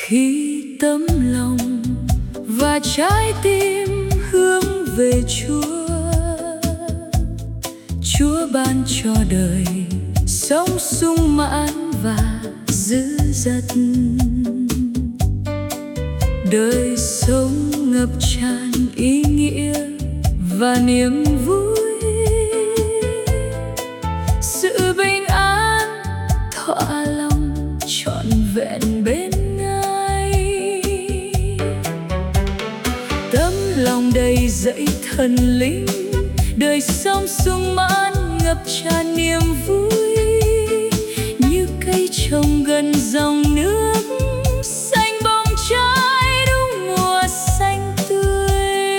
Khi tấm lòng và trái tim hướng về Chúa, Chúa ban cho đời sống sung mãn và dữ dật. Đời sống ngập tràn ý nghĩa và niềm vui, sự bình an thỏa lòng trọn vẹn bên Ngài. Tấm lòng đầy dẫy thần linh, đời sống sung mãn ngập tràn niềm vui, như cây trồng gần dòng nước xanh bóng trái đúng mùa xanh tươi.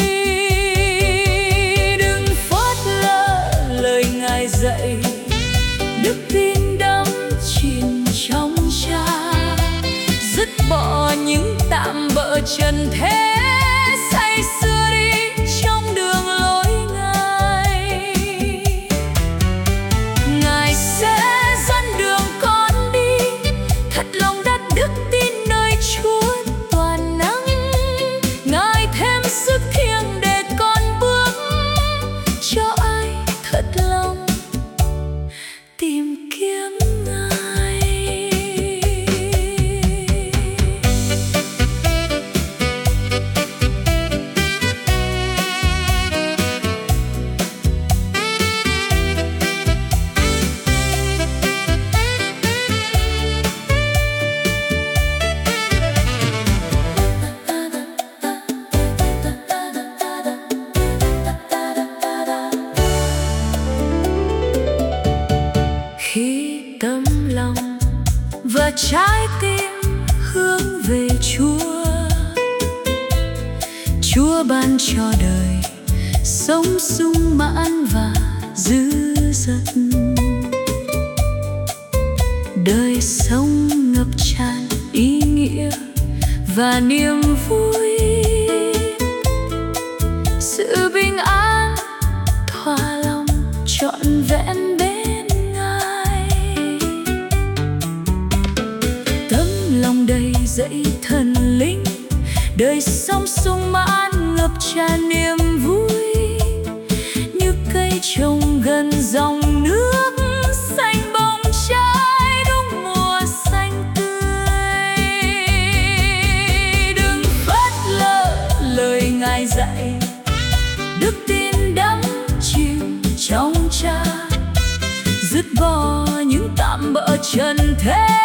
Đừng phớt lờ lời Ngài dạy, đức tin đắm chìm trong Cha, dứt bỏ những tạm bợ trần thế, say sưa đi trong đường lối Ngài. Ngài sẽ dẫn đường con đi, thật lòng đặt đức tin nơi Chúa toàn năng. Ngài thêm sức thiêng để con bước, cho ai thật lòng tìm kiếm Ngài. Khi tấm lòng và trái tim hướng về Chúa, Chúa ban cho đời sống sung mãn và dữ dật. Đời sống ngập tràn ý nghĩa và niềm vui, sự bình an thỏa lòng trọn vẹn bên Ngài. Tấm lòng đầy dẫy thần linh, đời sống sung mãn ngập tràn niềm vui, như cây trồng gần dòng nước xanh bóng trái đúng mùa xanh tươi. Đừng phớt lờ lời Ngài dạy, đức tin đắm chìm trong Cha, dứt bỏ những tạm bợ trần thế,